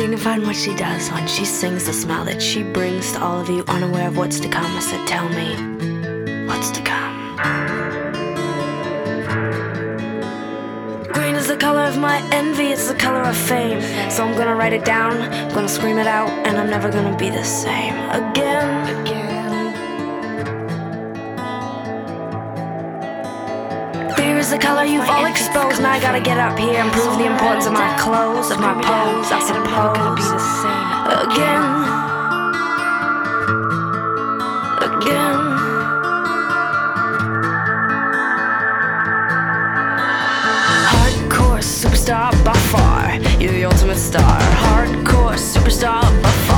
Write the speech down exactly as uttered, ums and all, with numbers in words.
dignified in what she does. When she sings, the smile that she brings to all of you, unaware of what's to come. I said, tell me, what's to come? Green is the color of my envy, it's the color of fame. So I'm gonna write it down, I'm gonna scream it out, and I'm never gonna be the same again. Again. Fear is the color you've all exposed, and I gotta get up here and prove the importance of my clothes, of my pose, I suppose. Again. Again. Hardcore superstar by far, you're the ultimate star. Hardcore superstar by far.